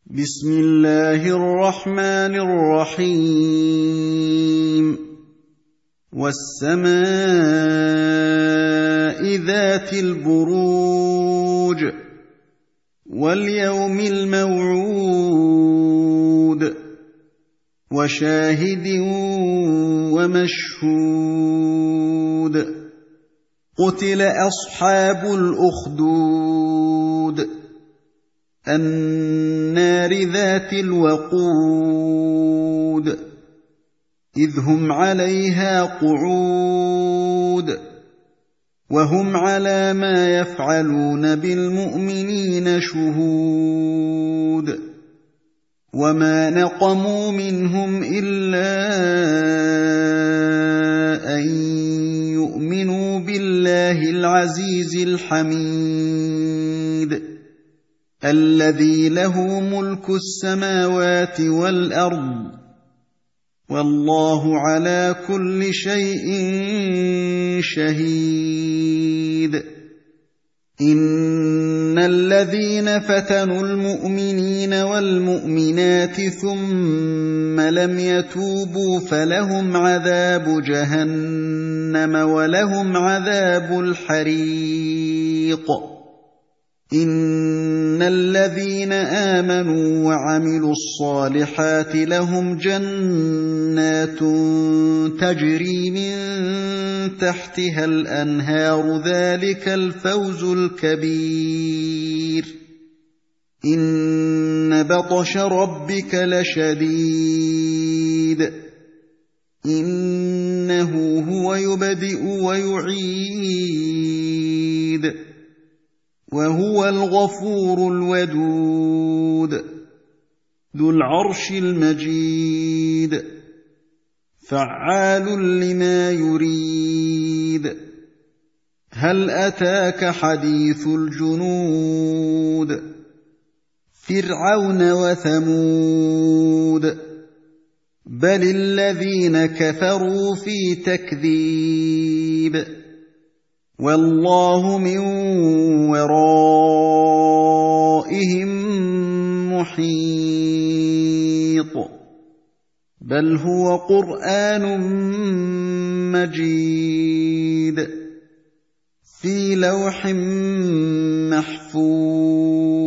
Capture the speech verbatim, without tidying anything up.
بسم الله الرحمن الرحيم والسماء ذات البروج واليوم الموعود وشاهد ومشهود قتل أصحاب الأخدود النار ذات الوقود إذ هم عليها قعود وهم على ما يفعلون بالمؤمنين شهود وما نقموا منهم إلا أن يؤمنوا بالله العزيز الحميد الذي له ملك السماوات والأرض والله على كل شيء شهيد إن الذين فتنوا المؤمنين والمؤمنات ثم لم يتوبوا فلهم عذاب جهنم ولهم عذاب الحريق إن الذين آمنوا وعملوا الصالحات لهم جنات تجري من تحتها الأنهار ذلك الفوز الكبير إن بطش ربك لشديد إنه هو يبدئ ويعيد وهو الغفور الودود ذو العرش المجيد فعال لما يريد هل أتاك حديث الجنود فرعون وثمود بل الذين كفروا في تكذيب والله من ورائهم محيط بل هو قرآن مجيد في لوح محفوظ